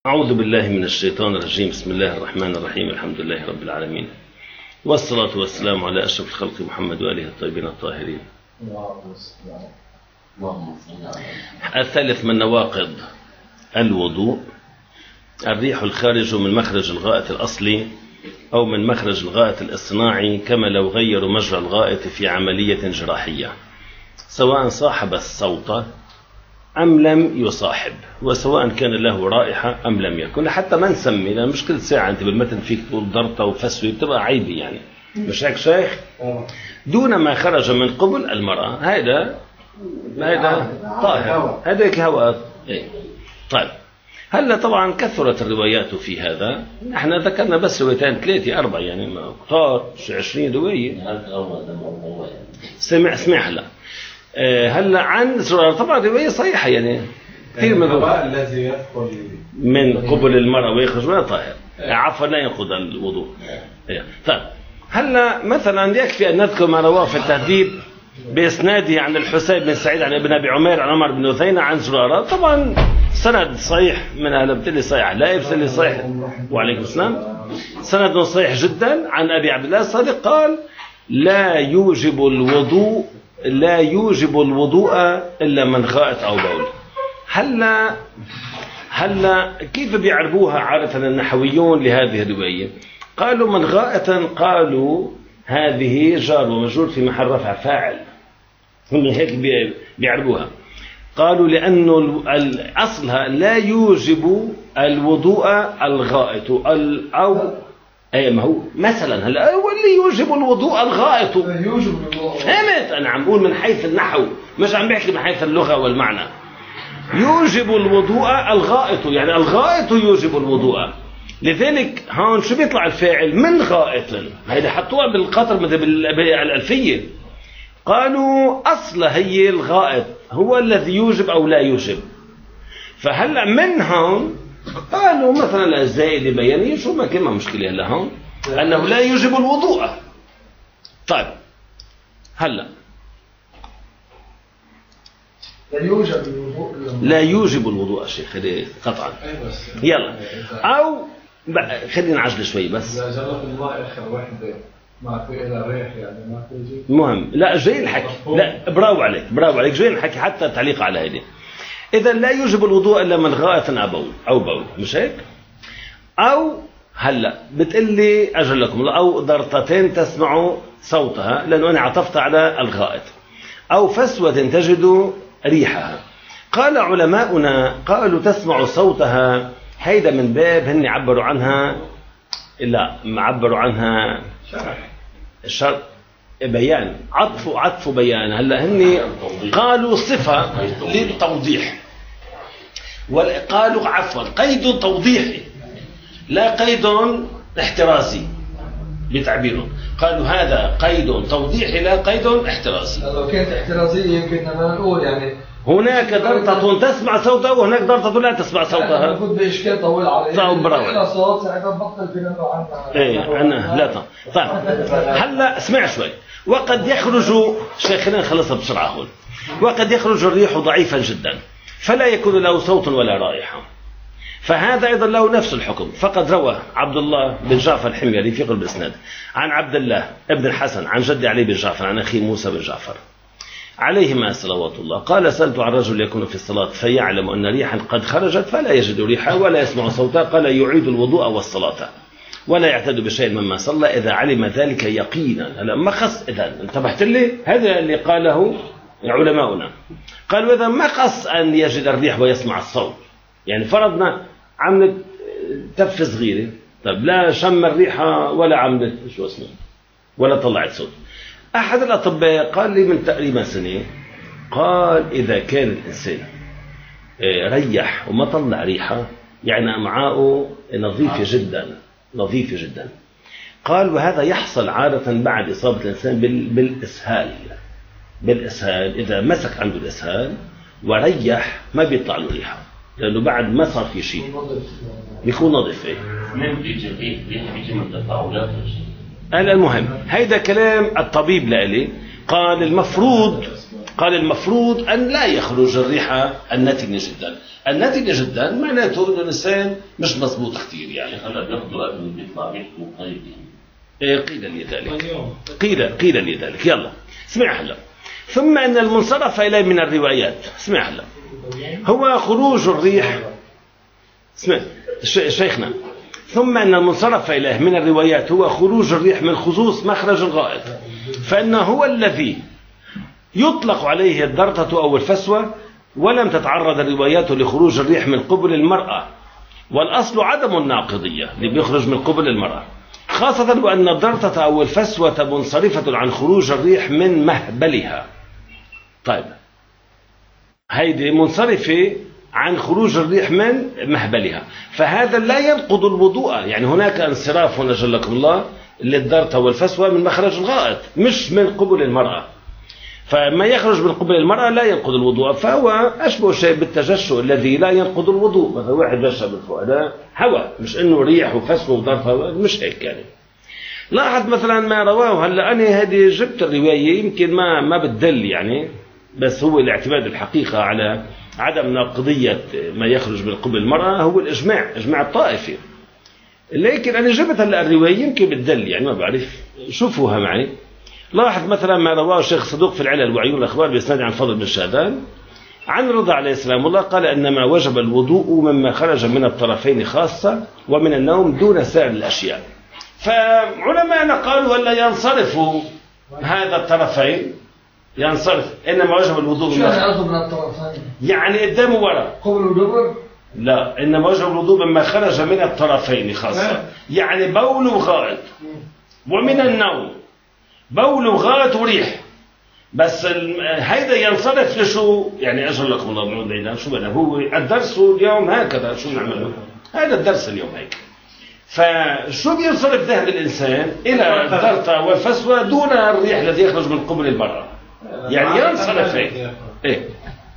أعوذ بالله من الشيطان الرجيم. بسم الله الرحمن الرحيم. الحمد لله رب العالمين، والصلاة والسلام على أشرف الخلق محمد وآله الطيبين الطاهرين. الثالث من نواقض الوضوء الريح الخارج من مخرج الغائط الأصلي أو من مخرج الغائط الاصطناعي، كما لو غيروا مجرى الغائط في عملية جراحية، سواء صاحب الصوت أم لم يصاحب، وسواء كان له رائحة أم لم يكن. حتى ما نسمي، لأن مش كل ساعة أنت بالمتن فيك تقول ضرطة وفسوي، بتبقى عيبي يعني، مش هيك شيخ؟ دون ما خرج من قبل المرأة، هذا طاهر، هذاك هواء. طيب، هلا طبعا كثرت الروايات في هذا، احنا ذكرنا بس روايتين 3 4 يعني ما كثار، 20 رواية. اسمع هلا عن زرار، طبعا رواية صحيحة يعني كثير من الهواء الذي يدخل من قبل المرأة ويخرج منها طاهر، عفوا لا ينقض الوضوء. طيب، هلا مثلا يكفي أن نذكر ما رواه في التهذيب بإسناده عن الحسين بن سعيد عن ابن أبي عمير عن عمر بن أثينة عن زرارة، طبعا سند صحيح، من أهل بتلي صحيح، لا يبتلي صحيح، وعليكم السلام، سند صحيح جدا عن أبي عبد الله الصادق قال: لا يوجب الوضوء إلا من غائط أو بول. هلا كيف بيعربوها عادة النحويون لهذه الرواية؟ قالوا من غائط، قالوا هذه جار ومجرور في محل رفع فاعل، هم هيك بيعربوها. قالوا لأنه أصلها لا يوجب الوضوء الغائط أو أي ما هو مثلا هلا هو اللي يوجب الوضوء الغائط، يوجب الوضوء. أنا عم بقول من حيث النحو، مش عم بحكي من حيث اللغة والمعنى. يوجب الوضوء الغائط، يعني الغائط يوجب الوضوء. لذلك هون شو بيطلع الفاعل؟ من غائط، هيدا حطوها بالقطر بالألفية. قالوا أصلا هي الغائط هو الذي يوجب أو لا يوجب. فهلا من هون قالوا مثلا الزائد بيانية، شو ما كلمة مشكلة هلا هون أنه لا يوجب الوضوء. طيب، هلا لا يوجب الوضوء شيخ قطعا. يلا، أو خلينا نعجل شوي بس. إذا جرت الله آخر واحدة ما في إلى ريح يعني ما تيجي. مهم، لا جاي الحكي، لا برافو عليك جاي الحكي حتى تعليق على هذه. إذا لا يوجب الوضوء إلا من غائط أو بول، مش هيك؟ أو هلا بتقلي أجل لكم الله، أو ضرطتين تسمعوا صوتها، لأنه أنا عطفت على الغائط، أو فسوة تجد ريحها. قال علماؤنا قالوا تسمع صوتها، هيدا من باب هن عبروا عنها، لا عبروا عنها شرط بيان، عطف بيان. هلا هن قالوا صفة للتوضيح، وقالوا عفوا قيد توضيحي لا قيد احترازي بتعبيرهم. قالوا هذا قيد توضيحي لا قيد احترازي. لو كانت احترازية يمكن ما نقول يعني هناك ضرطة تسمع صوتها وهناك ضرطة لا تسمع صوتها. المفروض بإشكال طويل عليه. برافو. صوت ساعتها بطل في نبع عنها. إيه أنا لا طيب، هلا اسمع شوي. وقد يخرج شيخنا خلصها بسرعة هون. وقد يخرج الريح ضعيفا جدا فلا يكون له صوت ولا رائحة، فهذا أيضا له نفس الحكم. فقد روى عبد الله بن جعفر الحميري في قلب الإسناد عن عبد الله ابن الحسن عن جد علي بن جعفر عن أخي موسى بن جعفر عليهما صلوات الله قال: سألت عن رجل يكون في الصلاة فيعلم أن ريحا قد خرجت فلا يجد ريحا ولا يسمع صوتا، قال: يعيد الوضوء والصلاة ولا يعتد بشيء مما صلى إذا علم ذلك يقينا. هلا ما خص، إذا انتبهت لي هذا اللي قاله علماؤنا. قالوا إذا ما قص أن يجد الريح ويسمع الصوت، يعني فرضنا عملت تف صغيرة، طيب لا شم الريحة ولا عملت شو اسمه ولا طلعت صوت. أحد الأطباء قال لي من تقريبا سنة، قال إذا كان الإنسان ريح وما طلع ريحة يعني أمعاؤه نظيفة جدا. قال وهذا يحصل عادة بعد إصابة الإنسان بالإسهال. إذا مسك عنده الإسهال وريح ما بيطلع له ريحة، لأنه بعد ما صار في شيء بيكون نظيف. بيجي من التفاعلات. المهم هيدا كلام الطبيب لإلي. قال المفروض قال المفروض أن لا يخرج الريحة الناتجة جدا. الناتجة جدا معناته أن الإنسان مش مضبوط كثير يعني. هلا بياخذوا قبل بيطلع ريحته طيب قيل لي ذلك، قيل لي ذلك. يلا اسمع هلا. ثم أن المنصرف إليه من الروايات، اسمع هلا، هو خروج الريح. اسمع شيخنا. ثم أن المنصرف إليه من الروايات هو خروج الريح من خصوص مخرج الغائط، فإنه هو الذي يطلق عليه الدرطة أو الفسوة، ولم تتعرض الروايات لخروج الريح من قبل المرأة، والأصل عدم الناقضية اللي بيخرج من قبل المرأة، خاصة وأن الدرطة أو الفسوة منصرفة عن خروج الريح من مهبلها. طيب هيدي منصرفة عن خروج الريح من مهبلها، فهذا لا ينقض الوضوء. يعني هناك انصراف هنا جلكم الله للدرطة والفسوة من مخرج الغائط مش من قبل المرأة، فما يخرج من قبل المرأة لا ينقض الوضوء، فهو أشبه شيء بالتجشؤ الذي لا ينقض الوضوء. مثلا واحد جشأ من فوق، هذا هواء، مش إنه ريح وفسوة ودرطة، مش هيك يعني. لاحظ مثلا ما رواه، هلا أنا هذه جبت الرواية يمكن ما بتدل يعني، بس هو الاعتماد الحقيقة على عدم ناقضية ما يخرج من قبل المرأة هو الإجماع، إجماع الطائفة. لكن أنا جبت هلا الرواية يمكن بتدل يعني، ما بعرف، شوفوها معي. لاحظ مثلا ما رواه الشيخ صدوق في العلل وعيون الأخبار بإسناد عن فضل بن شهدان عن رضا عليه السلام الله قال إنما وجب الوضوء مما خرج من الطرفين خاصة ومن النوم دون سائر الأشياء. فعلماءنا قالوا ألا ينصرف هذا الطرفين، ينصرف، إنما وجب الوضوء شو من الطرفين؟ يعني قدام وورا، قبل ودبر؟ لا، إنما وجب الوضوء مما خرج من الطرفين خاصة، يعني بول وغائط، ومن النوم بول وغائط وريح. بس هيدا ينصرف لشو يعني؟ أجل لكم الله بعون لينا، شو بدنا؟ هو الدرس اليوم هكذا، شو نعمل؟ هذا الدرس اليوم هيك. فشو بينصرف ذهن الإنسان إلى الدرطة والفسوة دون الريح الذي يخرج من قبل المرأة، يعني ينصرف هيك. إيه؟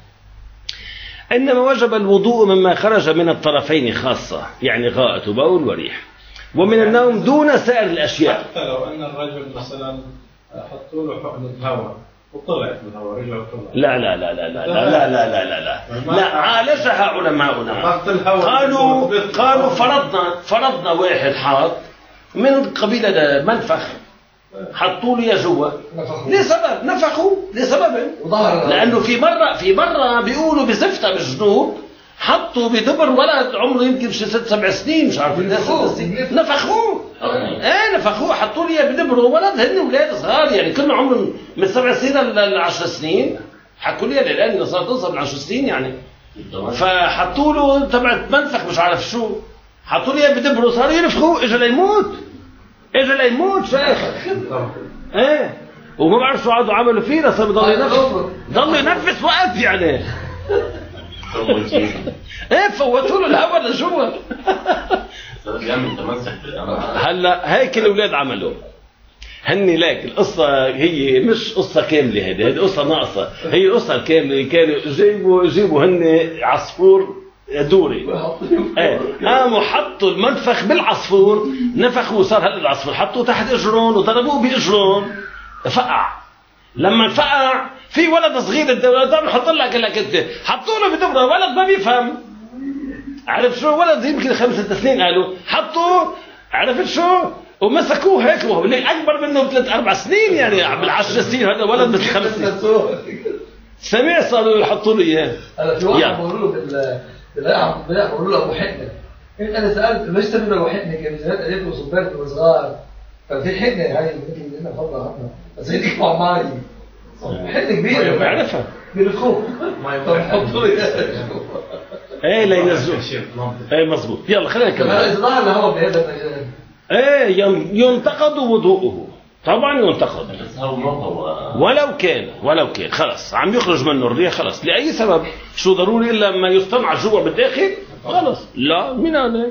إنما وجب الوضوء مما خرج من الطرفين خاصة، يعني غائط وبول وريح، ومن النوم دون سائر الأشياء. حتى لو أن الرجل مثلا حطوا له حقنة هواء وطلعت من الهواء رجع وطلع. لا لا لا لا لا لا لا لا لا لا لا، عالجها علماؤنا. قالوا فرضنا واحد حاط من قبيلة منفخ، حطوا له جوا لسبب، نفخوا لسبب، لأنه في مرة بيقولوا بزفتة بالجنوب حطوا بدبر ولد عمره يمكن شي 6-7 سنين، مش عارف نفخوه. نفخوه، حطوا لي بدبره ولد، هن اولاد صغار يعني كلهم عمرهم من 7 سنين ل 10 سنين، حكوا لي الان صار توصل من 10 سنين يعني. فحطوا له تبع منفخ مش عارف شو، حطوا لي بدبره، صار ينفخوه، اجى ليموت شيخ. وما بعرف شو عادوا عملوا فيه، صار ضل ينفس وقت يعني. فوتوا له الهواء لجوا. هلا هيك الاولاد عملوا، هني لك القصه هي مش قصه كامله، هذه قصه ناقصه، هي القصه الكامله. كانوا جيبوا هن عصفور دوري، قاموا حطوا المنفخ بالعصفور، نفخوا، صار هلا العصفور حطوه تحت اجرون وضربوه باجرون، فقع. لما فقع في ولد صغير الدولة حط لك انت، حطوا له بدبره، ولد ما بيفهم، عرف شو، ولد يمكن 5-6 سنين، قالوا حطوا، عرفت شو، ومسكوه هيك، وهو اكبر منه ب3-4 سنين يعني، بال10 سنين، هذا ولد بس 5 سنين. سمع صاروا يحطوا له اياه. هلا في واحد بقولوا له بقولوا له ابو حنه، انا سالت ليش سموا ابو حنه؟ كان زمان قالت له صبرت وصغار، ففي حنه يعني مثل هنا فضل عنا، بس هي تكفى معي حنه كبيره بعرفها بالخوف طب حطوا لي لا ينزلوا. مزبوط. يلا خلينا نكمل. اذا ظهر الهواء بهذا ينتقد وضوءه، طبعا ينتقد ولو كان خلص عم يخرج منه الريح، خلص لأي سبب، شو ضروري إلا ما يصطنع جوا بالداخل، خلص لا من هذا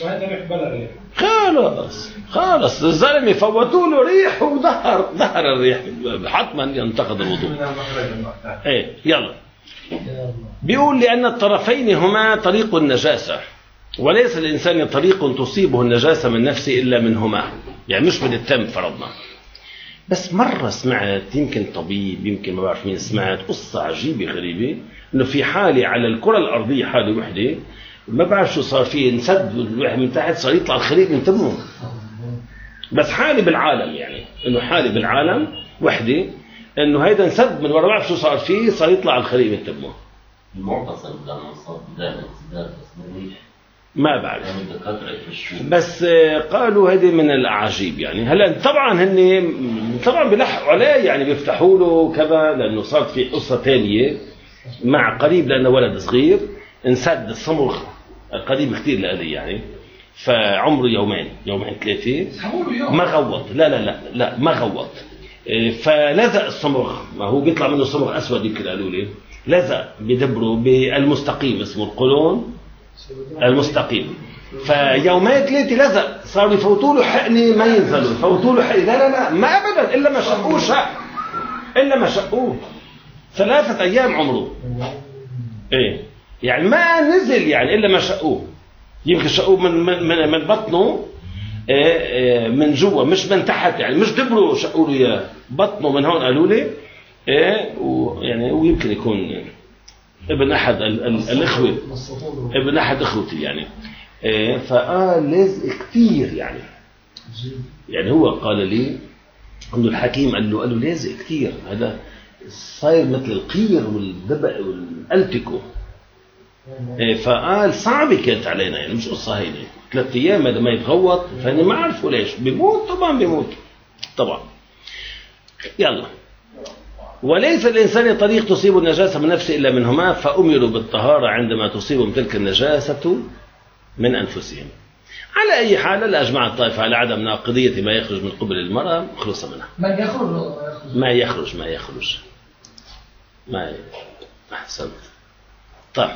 خلص الزلمة فوتوا له ريح وظهر الريح، حتما ينتقد الوضوء. يلا بيقول لأن الطرفين هما طريق النجاسة، وليس الإنسان طريق تصيبه النجاسة من نفسه إلا منهما، يعني مش من التم فرضنا. بس مرة سمعت، يمكن طبيب يمكن ما بعرف مين، سمعت قصة عجيبة غريبة إنه في حالة على الكرة الأرضية، حالة وحدة ما بعرف شو صار فيه، انسد الواحد من تحت صار يطلع الخليق من تمه. بس حالة بالعالم، يعني إنه حالة بالعالم وحدة إنه هيدا انسد من ورا، ما بعرف شو صار فيه، صار يطلع الخليق من تمه. المعتصم دائما صار دائما انسداد بس ما بعرف، بس قالوا هذه من الأعاجيب. يعني هلا طبعا هن طبعا بيلحقوا عليه، يعني بيفتحوا له كذا، لأنه صارت في قصة ثانية مع قريب، لأنه ولد صغير انسد الصمغ قريب كثير لألي، يعني فعمره يومين 3 ما غوط، لا ما غوط، فلزق الصمغ، ما هو بيطلع منه صمغ أسود يمكن قالوا لي، لزق بدبره بالمستقيم، اسمه القولون المستقيم، فيومين 3 لزق، صاروا يفوتوا له حقنه ما ينزلوا، يفوتوا له حقنه، لا ما ابدا، الا ما شقوه شق، الا ما شقوه 3 أيام عمره، ايه يعني ما نزل، يعني الا ما شقوه، يمكن شقوه من بطنه، من جوا مش من تحت، يعني مش دبره شقوا له اياه، بطنه من هون قالوا لي، ويعني ويمكن يكون ابن احد الاخوه، ابن احد اخوتي يعني، فقال لازق كثير، يعني هو قال لي انه الحكيم قال له لازق كثير، هذا صاير مثل القير والدبق والالتكو، فقال صعبه كانت علينا، يعني مش قصه هينه 3 أيام هذا ما يتغوط، فانا ما عرفوا ليش بيموت، طبعا بيموت طبعا. يلا، وليس الإنسان طريق تصيب النجاسة من نفسه إلا منهما، فأمروا بالطهارة عندما تصيبهم تلك النجاسة من أنفسهم. على أي حال لا أجمع الطائفة على عدم ناقضية ما يخرج من قبل المرأة خلص منها. من يخرج ما يخرج أحسنت. طيب،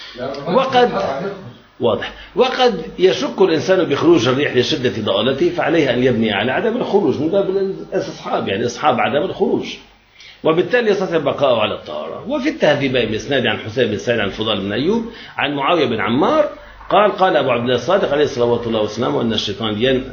وقد يشك الإنسان بخروج الريح لشدة ضالته، فعليه أن يبني على عدم الخروج من باب الأصحاب، يعني أصحاب عدم الخروج، وبالتالي يستطيع بقاءه على الطهارة. وفي التهذيبين بإسناد عن حسين بن سعيد عن الفضال بن أيوب عن معاوية بن عمار قال أبو عبد الله الصادق عليه الصلاة والسلام أن الشيطان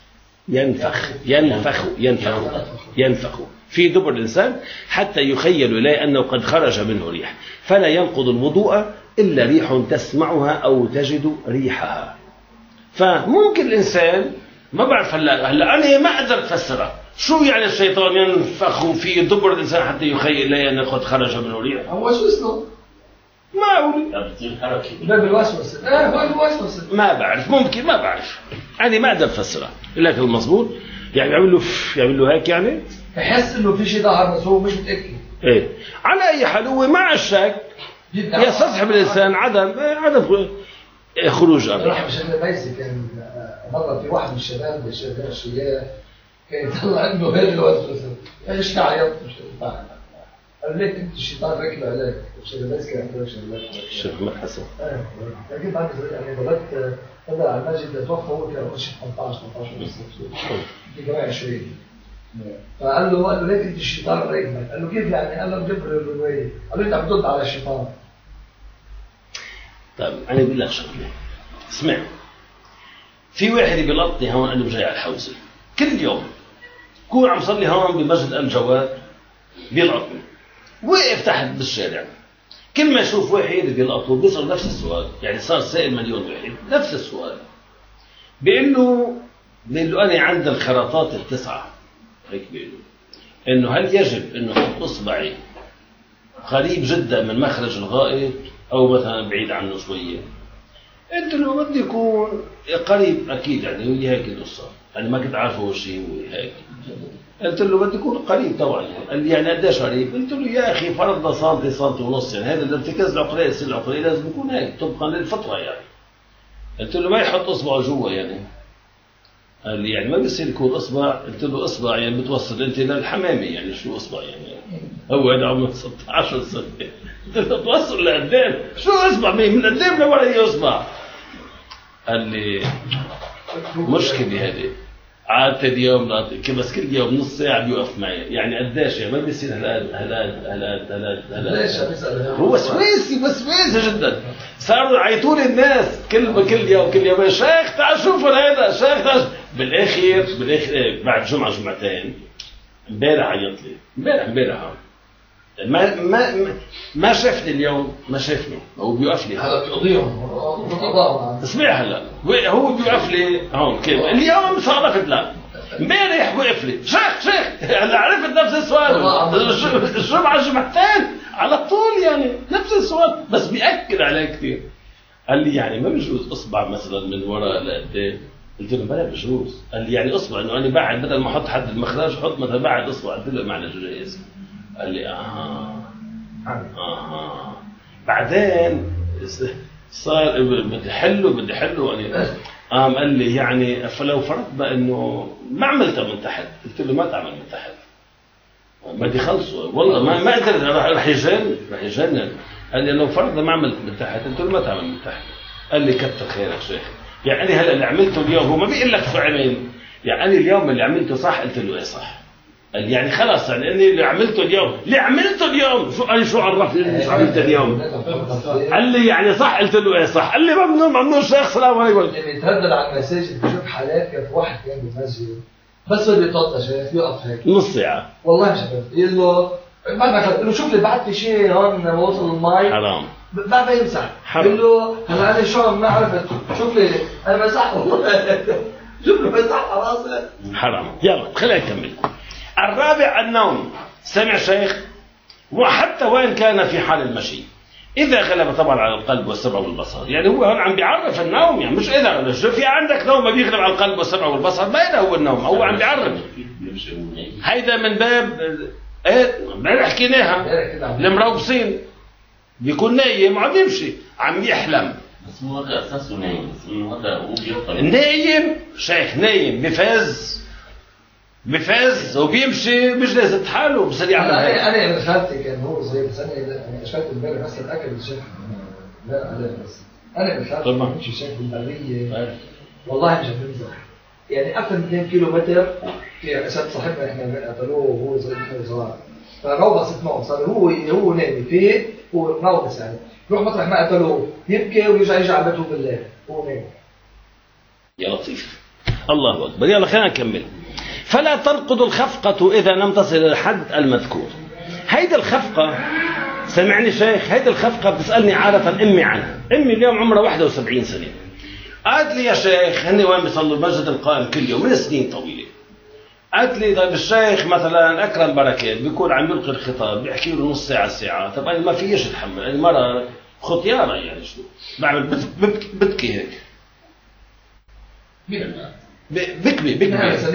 ينفخ في دبر الإنسان حتى يخيل إليه أنه قد خرج منه ريح، فلا ينقض الوضوء إلا ريح تسمعها أو تجد ريحها. فممكن الإنسان ما بعرف، هلا أنا ما أقدر أفسرها، شو يعني الشيطان ينفخ في دبر الإنسان حتى يخيل إليه أنه قد خرج منه ريح؟ هو شو اسمه؟ ما أقول باب الوسوسة. هو الوسوسة. ما بعرف، ممكن ما بعرف، أنا ما أقدر أفسرها، لكن المضبوط يعني يعمل له هيك، يعني بحس إنه في شيء ظهر بس هو مش متأكد. إيه، على أي حال هو مع الشك يستصحب الإنسان عدم خروج الريح. راح مشان بيسك، كان مرة في واحد من الشباب الشياب كان يطلع عنده هذه الوسوسة، ايش تعيط مش تعرف، قال لك انت الشيطان راكب عليك، الشباب كان عنده شغلات. الشيخ محمد حسن. لكن بعد يعني ضربت هذا على المسجد توفى، هو كان عمره 18 في جماعة 20. فقال له ليك انت الشيطان راكبك، قال له كيف يعني؟ قال له جبر الرواية، قال له انت عم ترد على الشيطان. طيب انا بقول لك شغله، اسمع، في واحد بيلطني هون، قال له جاي على الحوزه كل يوم، كون عم صلي هون بمسجد الجواد بيلقطني، وقف تحت بالشارع، كل ما يشوف واحد بيلقطه بيسأل نفس السؤال، يعني صار سائل مليون واحد نفس السؤال، بيقول له أنا عند الخراطات 9، هيك بيقول له إنه هل يجب إنه أحط إصبعي قريب جدا من مخرج الغائط أو مثلا بعيد عنه شوية؟ قلت له بدي يكون قريب أكيد، يعني هي هيك القصة، يعني ما كنت عارفه شيء هو هيك. قلت له بدي يكون قريب طبعا، قال لي يعني قديش قريب؟ قلت له يا اخي فرضنا سنتي ونص، يعني هذا الارتكاز العقلي يصير العقلي لازم يكون هيك طبقا للفطره يعني. قلت له ما يحط اصبعه جوا يعني. قال لي يعني ما بيصير يكون اصبع. قلت له اصبع يعني بتوصل انت للحمامه، يعني شو اصبع يعني؟ هو هذا عمره 16 سنه. قلت له توصل لقدام، شو اصبع من قدام لورا هي اصبع؟ قال لي مشكله هذه، عادت اليوم بس كل يوم نص ساعة بيوقف معي، يعني قديش يعني ما بيصير هلا هو وسواسي جدا. صاروا يعيطوا لي الناس كل يوم يا شيخ تعال شوفوا هذا، شيخ تعال. بالاخر بعد جمعتين امبارح عيط لي، امبارح ما شافني اليوم، ما شافني، هو بيوقف لي هذا بيقضيهم اسمع هلا، هو بيوقف لي هون كيف اليوم صارفت لا امبارح وقف لي شيخ هلا عرفت نفس السؤال الجمعتين على طول يعني نفس السؤال، بس بيأكد عليه كثير. قال لي يعني ما بيجوز اصبع مثلا من وراء لقدام؟ قلت له بلا بجوز. قال لي يعني اصبع انه انا بعد بدل ما احط حد المخرج حط مثلا بعد اصبع. قلت له معنى جايز. قال لي بعدين صار بدي حله يعني قال لي يعني فلو فرضنا انه ما عملتها من تحت. قلت له ما تعمل من تحت، بدي خلصه والله ما قدرت، رح يجنن. قال لي لو فرضنا ما عملت من تحت. قلت له ما تعمل من تحت. قال لي كتر خيرك شيخ، يعني هلا اللي عملته اليوم هو ما بيقول لك شو عمل، يعني اليوم اللي عملته صح. قلت له ايه صح. قال يعني خلاص يعني اني اللي عملته اليوم شو عرفني شو عملت اليوم؟ قال لي يعني صح. قلت له ايه صح. قال لي ممنوع شيخ سلام عليكم. اللي بيتردد على المساجد بشوف حالات كان في واحد كان بالمسجد بس بده يتوضا شيخ يقف هيك نص ساعه والله مش عارف يقول له بعد ما قال له شوف لي بعت لي شيء هون ما وصل المي حرام بعد ما يمسح يقول له هلا انا شو ما عرفت شوف لي انا مسح والله شوف له مسح على راسه حرام. يلا خلينا نكمل. الرابع النوم. سمع شيخ، وحتى وإن كان في حال المشي إذا غلب طبعا على القلب والسمع والبصر. يعني هو هون عم بيعرف النوم، يعني مش إذا غلب. في عندك نوم ما بيغلب على القلب والسمع والبصر ما إذا هو النوم، هو عم بيعرف. هيدا من باب إيه ما حكيناها المروبصين، بيكون نايم وعم يمشي عم يحلم. بس هو هذا أساسه نايم، بس إنه هذا هو بيطلع نايم شيخ، نايم بفاز وبيمشي بيجلس حاله بصير يعمل هيك. انا ابن خالتي كان هو زي بس انا اكتشفت امبارح بس الاكل الشيخ لا عليه بس انا ابن خالتي ما بمشي شيخ بالبريه والله مش بمزح يعني اكثر من 2 كيلو متر في اسد صاحبنا احنا قتلوه وهو صغير فروض معه صار هو نايم فيه هو روض يعني يروح مطرح ما قتلوه يبكي ويرجع على بيته بالليل هو نايم. يا لطيف الله اكبر. يلا خلينا نكمل. فلا تنقض الخفقة إذا لم تصل إلى الحد المذكور. هيدا الخفقة سمعني شيخ، هيدا الخفقة بتسألني عادة أمي عنها. أمي اليوم عمرها 71 سنة. قالت لي يا شيخ هن وين بيصلوا المسجد القائم كل يوم من سنين طويلة. قالت لي طيب الشيخ مثلا أكرم بركات بيكون عم يلقي الخطاب بيحكي له نص ساعة. طب أنا ما فيش أتحمل، أنا مرة خطيارة يعني شو بعمل ببكي هيك. بكبي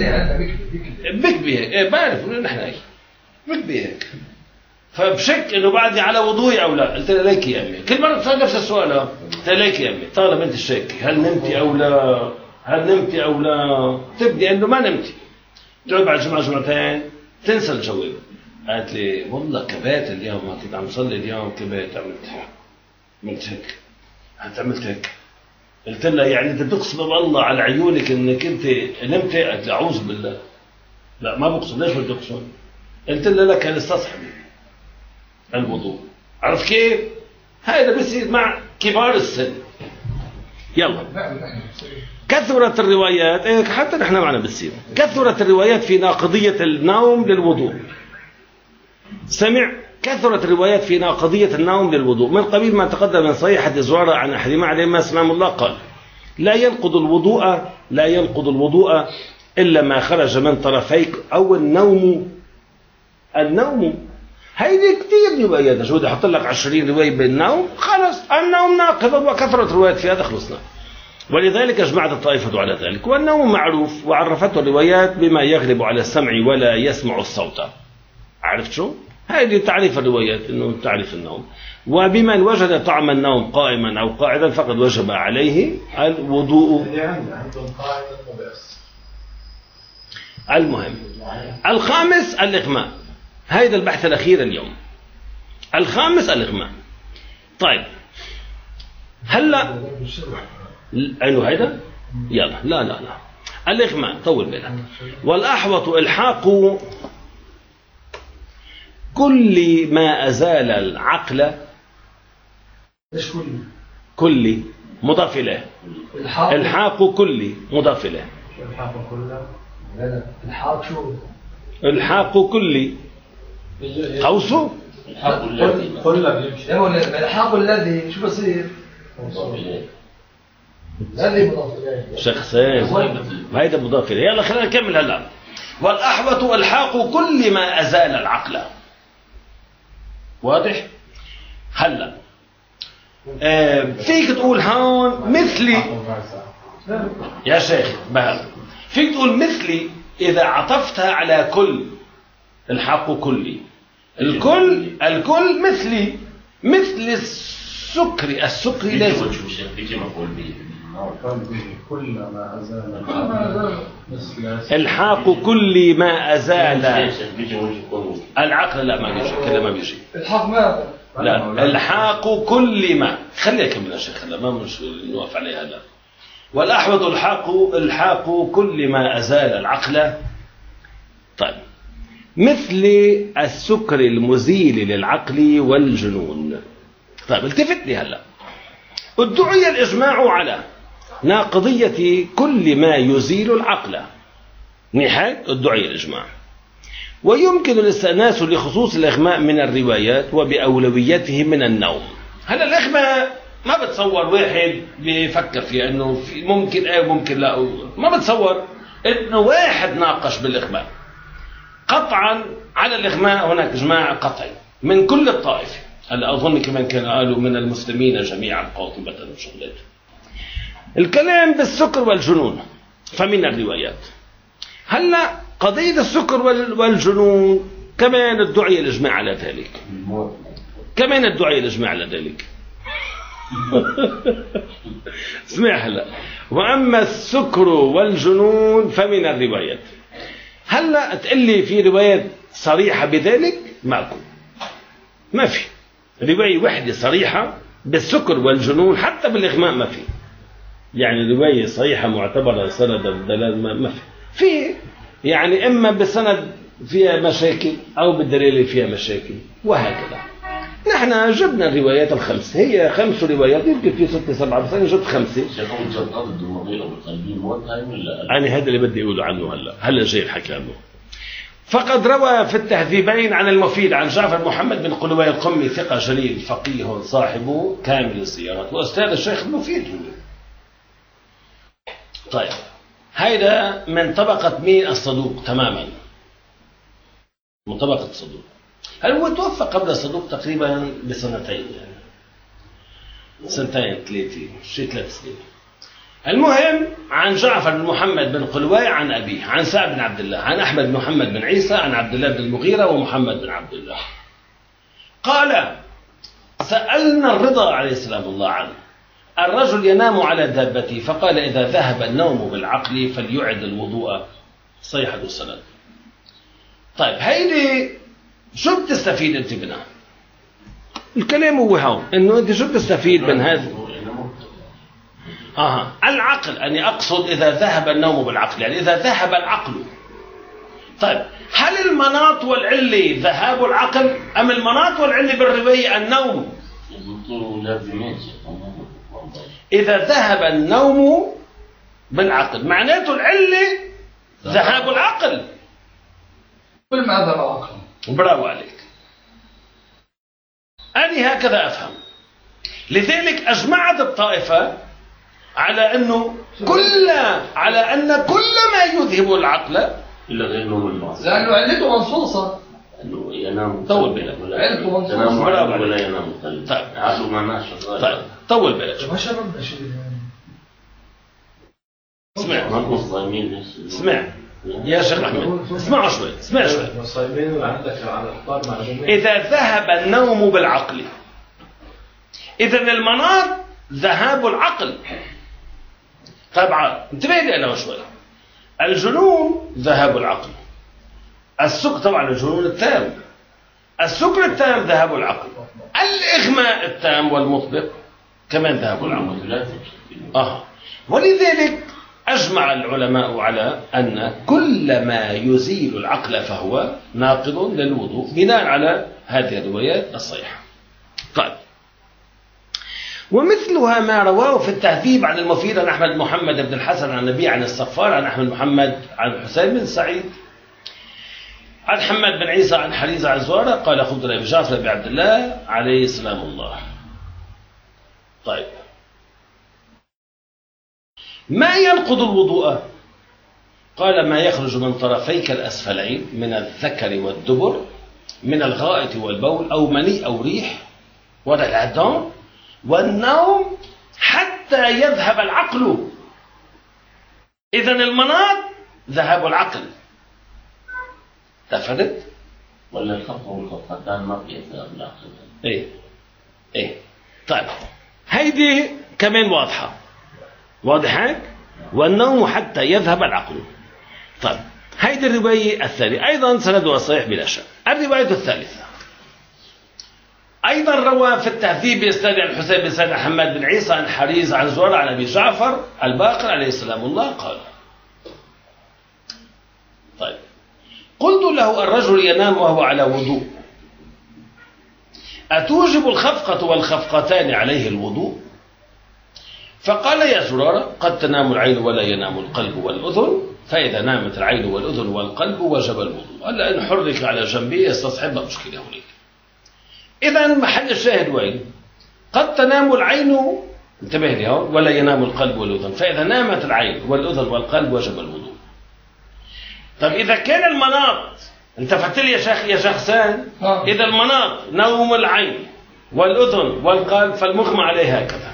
هيك. ايه بعرف نحن هيك بكبي هيك. فبشك انه بعدني على وضوئي او لا. قلت لها ليك يا امي، كل مره بتسال نفس السؤال. قلت لها ليك يا امي طالما انت شاكه هل نمتي او لا تبدي انه ما نمتي. تقعد بعد جمعتين تنسى الجواب. قالت لي والله كبات اليوم كنت عم صلي اليوم كبات عملت هيك. قلت لها يعني انت بتقسم بالله على عيونك انك انت نمت؟ قالت لي اعوذ بالله. لا ما بقسم. ليش بدي اقسم؟ قلت لها لك استصحبي الوضوء. عرفت كيف؟ هذا بيصير مع كبار السن. يلا كثرت الروايات حتى نحن معنا بتصير كثرت الروايات في ناقضية النوم للوضوء. سمع كثرت الروايات في ناقضية النوم للوضوء من قبيل ما تقدم من صحيحة زرارة عن أحدهما عليه ما سمع الله قال لا ينقض الوضوء إلا ما خرج من طرفيك أو النوم. هيدي كثير روايات. شو بدي أحط لك 20 رواية بالنوم؟ خلص النوم ناقض وكثرت روايات في هذا خلصنا. ولذلك أجمعت الطائفة على ذلك. والنوم معروف وعرفته الروايات بما يغلب على السمع ولا يسمع الصوت. عرفت شو؟ هذه تعريف الروايات انه تعريف النوم. وبمن وجد طعم النوم قائما او قاعدا فقد وجب عليه الوضوء. المهم الخامس الإغماء. هذا البحث الأخير اليوم. الخامس الإغماء. طيب هلا عينه هيدا يلا لا الإغماء طول بالك. والأحوط إلحاق كل ما أزال العقل. ايش كل مضاف إليه. الحاق كل مضاف إليه. الحاق شو؟ الحاق كلي قوسه الحق الذي كله بيمشي. يا مولانا الحاق الذي شو بصير؟ مضاف إليه. الذي مضاف اليه. شخصين هيدا مضاف إليه. يلا خلينا نكمل هلا. والأحوط الحاق كل ما أزال العقل. واضح؟ هلا فيك تقول هون مثلي يا شيخ بهل، فيك تقول مثلي إذا عطفتها على كل. الحق كلي، الكل مثلي، مثل السكري. السكري لازم بيجي مقول به كل ما أزال الحاق كل ما أزال بيجي وجه قوي. العقل. لا ما بيجي كده، ما بيجي. الحق ماذا؟ لا الحاق كل ما، خليها كمل يا شيخ هلا، ما مش نوقف عليها هلا. والأحوط الحاق كل ما أزال العقل. طيب مثل السكر المزيل للعقل والجنون. طيب التفت لي هلا. ادعي الإجماع على ناقضية كل ما يزيل العقل. نهاية ادعي الإجماع. ويمكن الاستئناس لخصوص الإغماء من الروايات وبأولويته من النوم. هلا الإغماء ما بتصور واحد بيفكر فيها انه ممكن وممكن لا، ما بتصور انه واحد ناقش بالإغماء. قطعا على الإغماء هناك إجماع قطعي من كل الطائفة. هلا أظن كمان كانوا قالوا من المسلمين جميعا قاطبة وشغلات. الكلام بالسكر والجنون فمن الروايات. هلا قضية السكر والجنون كمان ادعي الإجماع على ذلك. كمان ادعي الإجماع على ذلك. اسمع هلا. وأما السكر والجنون فمن الروايات. هلا تقول لي في روايات صريحة بذلك؟ ماكو، ما في رواية واحدة صريحة بالسكر والجنون. حتى بالإغماء ما في، يعني رواية صحيحة معتبرة سند الدلالة ما في يعني إما بسند فيها مشاكل أو بالدليل فيها مشاكل وهكذا. نحن جبنا الروايات الخمس، هي 5 روايات، يمكن في 6 7 بس أنا جبت 5. أنا هذا اللي بدي أقوله عنه هلا جاي الحكي عنه. فقد روى في التهذيبين عن المفيد عن جعفر محمد بن قلواي القمي ثقة جليل فقيه صاحب كامل الزيارات وأستاذ الشيخ المفيد. طيب هيدا من طبقة مين؟ الصدوق تماما، من طبقة الصدوق. هل هو توفى قبل الصدوق تقريبا بسنتين، يعني 2 3 شيء 3 سنين. المهم عن جعفر بن محمد بن قلواي عن أبيه عن سعد بن عبد الله عن أحمد بن محمد بن عيسى عن عبد الله بن المغيرة ومحمد بن عبد الله قال: سألنا الرضا عليه السلام الله عنه الرجل ينام على دابته فقال: إذا ذهب النوم بالعقل فليعد الوضوء. صحيح السند. طيب هيدي شو بتستفيد انت منها؟ الكلام هو هون انه انت شو بتستفيد من هذا؟ العقل، أني أقصد إذا ذهب النوم بالعقل، يعني إذا ذهب العقل. طيب هل المناط والعلة ذهاب العقل أم المناط والعلة بالرواية النوم؟ إذا ذهب النوم بالعقل معناته العلة ذهاب العقل. كل ما ذهب العقل. برافو عليك. أنا هكذا أفهم. لذلك أجمعت الطائفة على أن كل ما يذهب العقل إلا غير نوم المعصية، لأنه علته منصوصة. أنه ينام طول بالك علته منصوصة ينام عقله ولا ينام قلبه. طيب عقله ما ماشي. طيب طول بالك. ما شربنا شيء اسمع يا شيخ أحمد، اسمعوا شوي. الصايمين عندك على الإفطار معلومين. إذا ذهب النوم بالعقل، إذن المناط ذهاب العقل. طبعا انتبه لي أنا شوي. الجنون ذهاب العقل، السكر طبعا الجنون التام، السكر التام ذهاب العقل، الإغماء التام والمطبق كمان ذهاب العقل. ولذلك أجمع العلماء على أن كل ما يزيل العقل فهو ناقض للوضوء بناء على هذه الروايات الصحيحة. طيب ومثلها ما رواه في التهذيب عن المفيد عن أحمد محمد بن الحسن عن النبي عن الصفار عن أحمد محمد عن حسين بن سعيد عن حماد بن عيسى عن حريزة عن زرارة قال خذ لأبي جعفر بن عبد الله عليه سلام الله. طيب ما ينقض الوضوء؟ قال ما يخرج من طرفيك الأسفلين من الذكر والدبر من الغائط والبول أو مني أو ريح وضع العدام والنوم حتى يذهب العقل. إذن المناط ذهاب العقل. تفهمت؟ ولا الخط والخطان ما في ذهاب العقل. إيه طيب هيدي كمان واضحة. واضح هيك؟ والنوم حتى يذهب العقل. طيب هيدي الرواية الثانية أيضا سندها صحيح بلا شك. الرواية الثالثة أيضا روى في التهذيب بإسناد الحسين بن سعد حماد بن عيسى عن حريز عن زرارة عن أبي جعفر الباقر عليه سلام الله قال. طيب قلت له الرجل ينام وهو على وضوء أتوجب الخفقة والخفقتان عليه الوضوء؟ فقال يا زرارة قد تنام العين ولا ينام القلب والأذن، فإذا نامت العين والأذن والقلب وجب الوضوء. هلا إن حرك على جنبه يستصحب مشكلة هناك. إذا محل الشاهد وين؟ قد تنام العين، انتبه لي هون، ولا ينام القلب والأذن، فإذا نامت العين والأذن والقلب وجب الوضوء. طيب إذا كان المناط، انتبهت لي يا شيخ حسين، إذا المناط نوم العين والأذن والقلب فالمغمى عليه هكذا.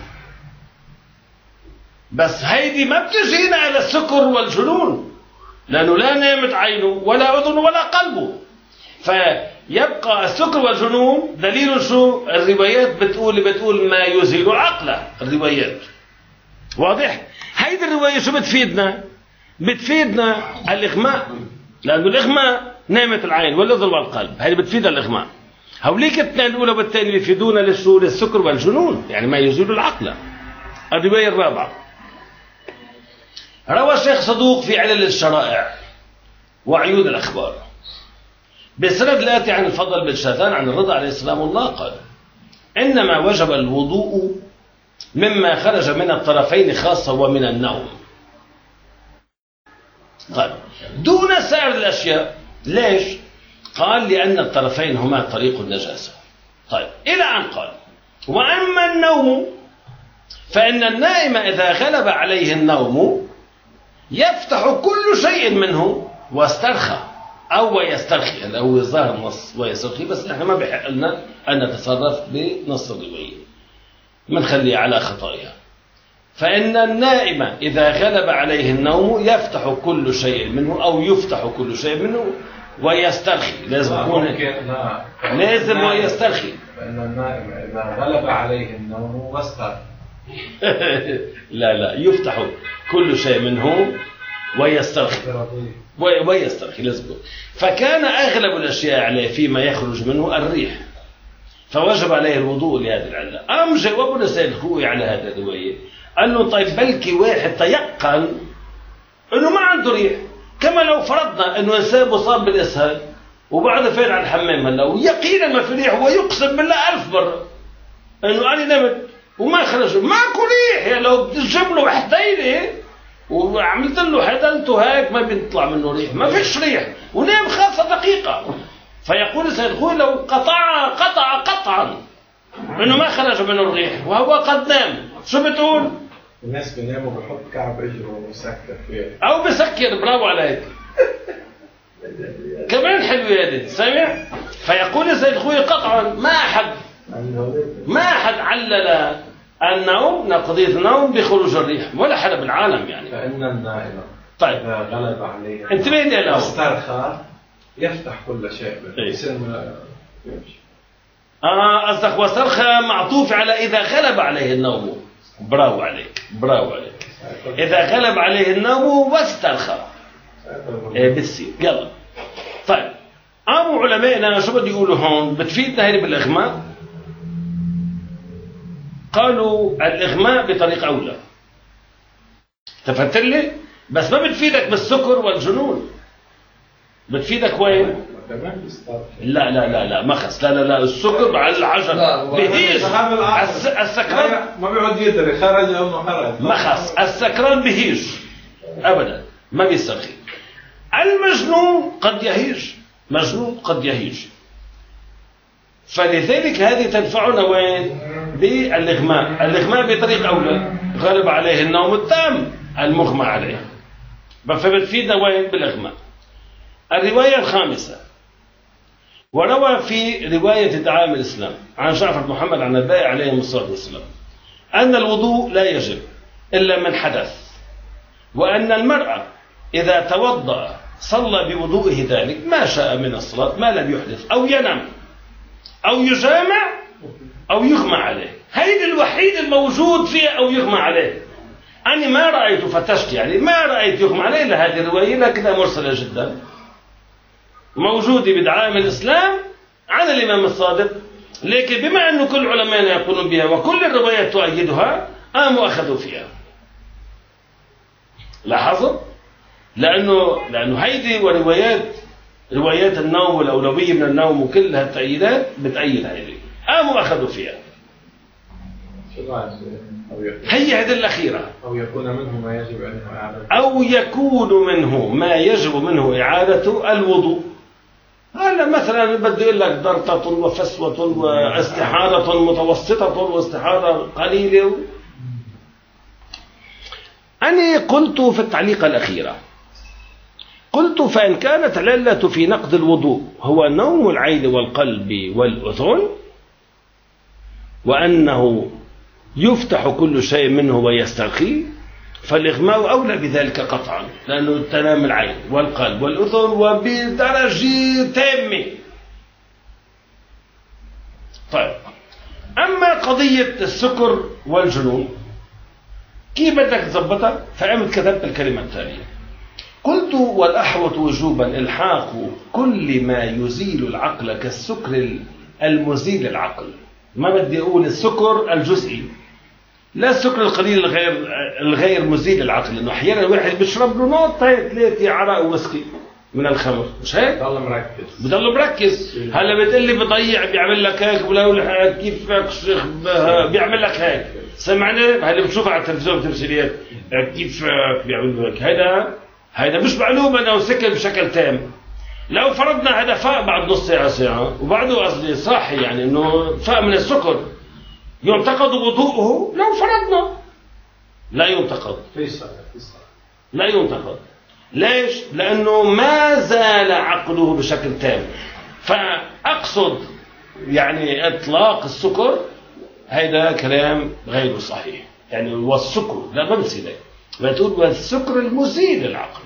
بس هيدي ما بتجينا على السكر والجنون، لأنه لا نامت عينه ولا أذنه ولا قلبه. فيبقى السكر والجنون دليل شو؟ الروايات بتقول ما يزيل العقل. الروايات واضح؟ هيدي الرواية شو بتفيدنا؟ بتفيدنا الإغماء، لأنه الإغماء نامت العين والأذن والقلب، هذه بتفيد الإغماء. هوليك الاثنين الأولى والثانية بيفيدونا للسكر والجنون، يعني ما يزيل العقل. الرواية الرابعة روى الشيخ صدوق في علل الشرائع وعيون الأخبار بسند الآتي عن الفضل بن شاذان عن الرضا عليه السلام الله قال إنما وجب الوضوء مما خرج من الطرفين خاصة ومن النوم. طيب دون سائر الأشياء. ليش؟ قال لأن الطرفين هما طريق النجاسة. طيب إلى أن قال وأما النوم فإن النائم إذا غلب عليه النوم يفتح كل شيء منه واسترخى أو يسترخي، أو ظاهر النص ويسترخي، بس نحن ما بحق لنا أن نتصرف بنص الرواية، بنخليه على خطايا. فإن النائم إذا غلب عليه النوم يفتح كل شيء منه أو يفتح كل شيء منه ويسترخي. لازم يكون لازم ويسترخي. فإن النائم إذا غلب عليه النوم واسترخي. لا يفتح كل شيء منه ويسترخي لازم. فكان أغلب الأشياء عليه فيما يخرج منه الريح، فوجب عليه الوضوء لهذه العلة. أم جاوبنا سيد الخوي على هذا الرواية، قال له طيب بلكي واحد تيقن أنه ما عنده ريح، كما لو فرضنا أنه إنسان مصاب بالإسهال وبعد فين على الحمام هلا ويقينا ما في ريح، هو يقسم بالله 1000 مرة أنه أنا نمت وما خرج ماكو ريح. يعني لو بتجيب له وحدين وعملت له حدلته هيك ما بيطلع منه ريح، ما فيش ريح ونام خاصة دقيقة. فيقول سيد الخوي لو قطع قطعا انه ما خرج منه الريح وهو قد نام، شو بتقول؟ الناس بيناموا بحط كعب رجله ويسكر فيه او بسكر. برافو عليك. كمان حلوه هذه، سامع؟ فيقول سيد الخوي قطعا ما احد علل النوم قضية النوم بخروج الريح ولا حدا بالعالم يعني. فإن النائم طيب إذا غلب عليه انتبه لي الآن استرخى يفتح كل شيء. قصدك واسترخى معطوف على إذا غلب عليه النوم. برافو عليك. إذا غلب عليه النوم واسترخى بتصير. يلا طيب قاموا علمائنا شو بده يقولوا هون؟ بتفيدنا هذه بالإغماء. قالوا الإغماء بطريقة أولى، تفهمت لي؟ بس ما بتفيدك بالسكر والجنون. بتفيدك وين؟ لا ما خص. لا السكر على العجل بهيج. السكران ما بيقعد يدري خرج أو ما خرج، ما خص. السكران بهيج أبدا ما بيسترخي. المجنون قد يهيج مجنون قد يهيج. فلذلك هذه تدفعنا وين؟ بالإغماء. الإغماء بطريق أولى، غلب عليه النوم التام المغمى عليه، فبتفيدنا وين؟ بالإغماء. الرواية الخامسة، وروى في رواية دعائم الإسلام عن جعفر بن محمد عن البائع عليه الصلاة والسلام أن الوضوء لا يجب إلا من حدث، وأن المرأة إذا توضأ صلى بوضوئه ذلك ما شاء من الصلاة ما لم يحدث أو ينام أو يجامع أو يغمى عليه. هيدا الوحيد الموجود فيه أو يغمى عليه. أنا ما رأيت، فتشت يعني ما رأيت يغمى عليه إلا هذه الرواية، لكنها مرسلة جدا موجودة بدعائم الإسلام عن الإمام الصادق، لكن بما أنه كل علماء يقولون بها وكل الروايات تؤيدها قاموا أخذوا فيها. لاحظوا؟ لأنه هيدي روايات النوم والأولوية من النوم وكل هالتأييدات بتأيد هيدي، قاموا أخذوا فيها. هي هذه الأخيرة، أو يكون منه ما يجب منه إعادته، أو يكون منه ما يجب منه إعادة الوضوء. هلا مثلا بدي أقول لك ضرطة وفسوة واستحاضة متوسطة واستحاضة قليلة. أنا قلت في التعليقة الأخيرة، قلت فإن كانت العلة في نقض الوضوء هو نوم العين والقلب والأذن، وأنه يفتح كل شيء منه ويسترخي، فالإغماء أولى بذلك قطعا، لأنه تنام العين والقلب والأذن وبدرجة تامة. طيب، أما قضية السكر والجنون كيف بدك تظبطها؟ فقمت كتبت الكلمة التالية، قلت والأحوط وجوبا إلحاق كل ما يزيل العقل كالسكر المزيل العقل. ما بدي أقول السكر الجزئي، لا السكر القليل الغير مزيل العقل، لأنه أحيانا الواحد بيشرب له نقطة 3 عرق وويسكي من الخمر، مش هيك؟ بضل مركز. هلا بتقلي بضيع، بيعمل لك هيك، ولا كيفك شيخ بيعمل لك هيك، سمعني؟ هلا بتشوف على التلفزيون تمثيليات كيفك بيعمل لك هيدا مش معلومة أنه سكر بشكل تام. لو فرضنا هذا فاق بعد نص ساعة وبعده قصدي صاحي، يعني أنه فاق من السكر، ينتقد وضوءه؟ لو فرضنا لا ينتقد، لا ينتقد. ليش؟ لأنه ما زال عقله بشكل تام. فأقصد يعني إطلاق السكر هذا كلام غير صحيح، يعني والسكر لا بنسي لك بتقول والسكر المزيل العقل.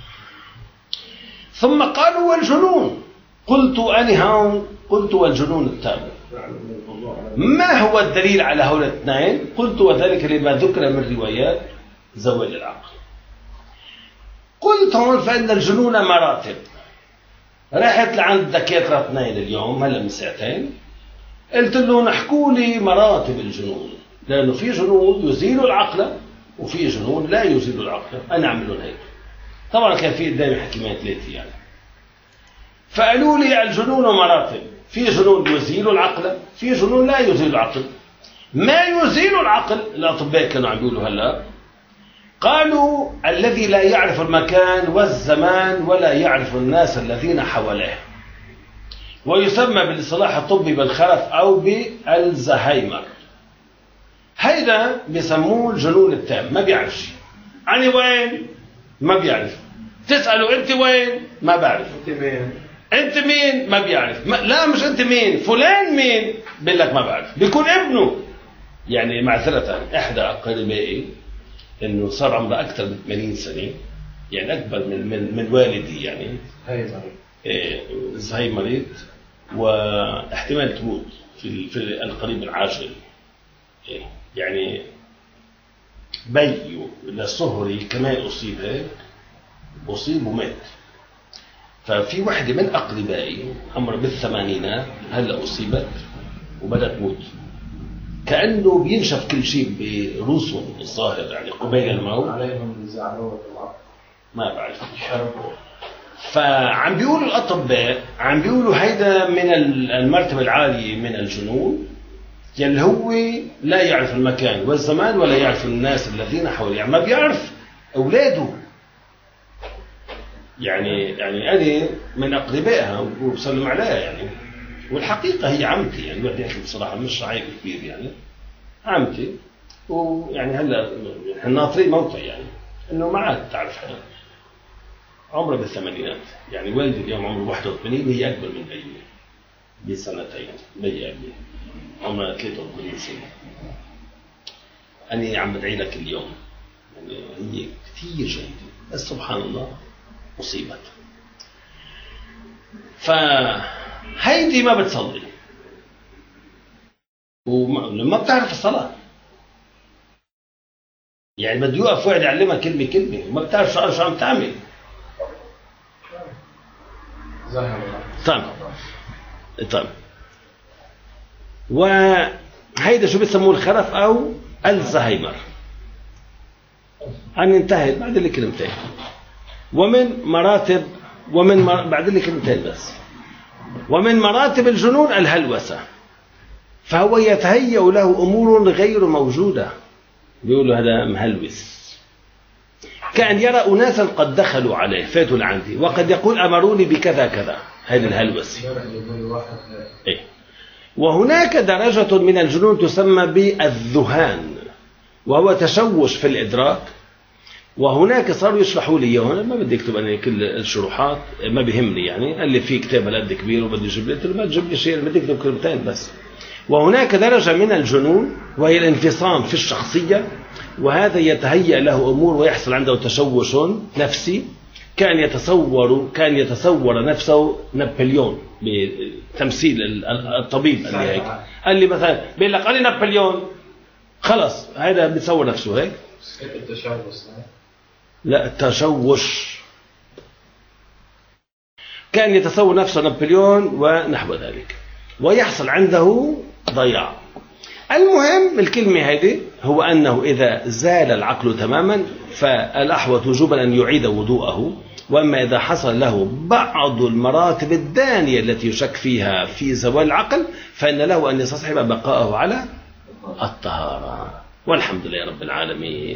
ثم قالوا والجنون، قلت أنا هون قلت والجنون التام. ما هو الدليل على هؤلاء الاثنين؟ قلت وذلك لما ذكر من روايات زوال العقل. قلت هون فإن الجنون مراتب. رحت لعند دكاترة اثنين اليوم هلا من ساعتين، قلت له نحكوا لي مراتب الجنون، لأنه في جنون يزيل العقل وفي جنون لا يزيل العقل. أنا أعملون هيك. طبعا كان في قدامي حكيمات 3 يعني. فقالوا لي الجنون مراتب، في جنون يزيل العقل، في جنون لا يزيل العقل. ما يزيل العقل الأطباء كانوا عم بيقولوا هلا، قالوا الذي لا يعرف المكان والزمان ولا يعرف الناس الذين حواليه، ويسمى بالاصطلاح الطبي بالخرف أو بالزهايمر. هيدا بيسموه الجنون التام، ما بيعرف شيء. أنا وين؟ ما بيعرف. تسأله أنت وين؟ ما بعرف. أنت مين؟ ما بيعرف. لا مش أنت مين، فلان مين؟ بيقول لك ما بعرف. بيكون ابنه يعني معذرة إحدى أقربائي إنه صار عمره أكثر من 80 سنة، يعني أكبر من والدي يعني. هي مريض واحتمال تموت في القريب العاجل. يعني بيو للصهري كمان أصيب ومات. ففي واحدة من أقربائي عمرها بالثمانينات هلا أصيبت وبدأت تموت، كأنه بينشف كل شيء برؤوسهم الظاهر، يعني قبيل الموت عليهم بيزعلوا ما بعرف. فعم بيقولوا الأطباء عم بيقولوا هيدا من المرتبة العالية من الجنون، يلي هو لا يعرف المكان والزمان ولا يعرف الناس الذين حواليه، يعني ما بيعرف أولاده. يعني هذه من أقربائها وبسلم عليها يعني. والحقيقة هي عمتي يعني، الواحد يحكي بصراحة مش عيب كبير يعني، عمتي. ويعني هلا احنا ناطرين موتى يعني، انه ما عاد تعرف حدا، عمره بالثمانينات يعني. والدي اليوم عمره 81، هي اكبر من ايامي بسنتين، هي عمرها 83 سنة. أنا عم بدعي لك اليوم يعني، هي كثير جيدة بس سبحان الله مصيبة. فهيدي ما بتصلي ولما بتعرف الصلاة يعني، بده يوقف واحد يعلمها كلمة كلمة وما بتعرف شو عم تعمل. طيب وهيدا شو بيسموه الخرف أو الزهايمر. أنا انتهت بعد لي كلمتين. بعد لي كلمتين بس. ومن مراتب الجنون الهلوسة، فهو يتهيأ له أمور غير موجودة، بيقولوا هذا مهلوس، كأن يرى أناسا قد دخلوا عليه فاتوا لعندي، وقد يقول أمروني بكذا كذا. هذا الهلوس. إيه. وهناك درجة من الجنون تسمى بالذهان، وهو تشوش في الإدراك. وهناك صاروا يشرحوا لي هنا، ما بدي اكتب انا كل الشروحات، ما بيهمني يعني، قال لي في كتاب هالقد كبير وبده يجيب لي، قلت له ما تجيب لي شيء، بدي اكتب كلمتين بس. وهناك درجة من الجنون وهي الانفصام في الشخصية، وهذا يتهيأ له أمور ويحصل عنده تشوش نفسي، كان يتصور نفسه نابليون بتمثيل الطبيب. قال لي هيك، قال لي مثلا بيقول لك قال لي نابليون، خلص هذا بيتصور نفسه هيك. لا التشوش، كان يتصور نفسه نابليون ونحو ذلك، ويحصل عنده ضياع. المهم الكلمة هذه هو أنه إذا زال العقل تماما فالأحوط وجوبا أن يعيد وضوءه. وأما إذا حصل له بعض المراتب الدانية التي يشك فيها في زوال العقل، فإن له أن يستصحب بقاءه على الطهارة. والحمد لله رب العالمين.